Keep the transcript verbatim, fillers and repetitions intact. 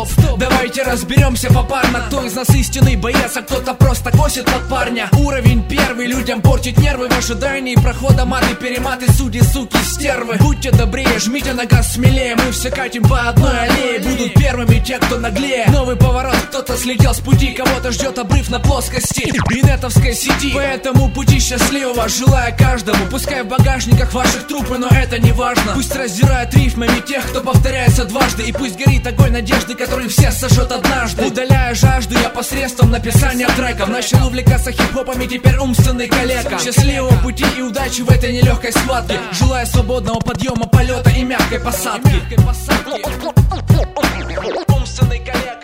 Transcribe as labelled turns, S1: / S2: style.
S1: стоп, стоп. Давайте разберемся попарно. Кто из нас истинный боец, а кто-то просто косит под парня. Уровень первый, людям портит нервы в ожидании прохода. Маты, перематы, судьи, суки, стервы. Будьте добрее, жмите на газ смелее. Мы все катим по одной аллее. Будут первыми те, кто наглее. Новый поворот, кто-то слетел с пути. Кого-то ждет обрыв на плоскости инетовской сети. По этому пути счастливого желаю каждому. Пускай в багажниках ваших трупы, но это не важно. Пусть раздирают рифмами тех, кто повторяется дважды. И пусть горит огонь надежды, который все сожжет однажды. Удаляя жажду я посредством написания треков. Начал увлекаться хип-хопом и теперь умственный калека. Счастливого пути и удачи в этой нелегкой схватке. Желаю свободного подъема, полета и мягкой посадки. Умственный калека.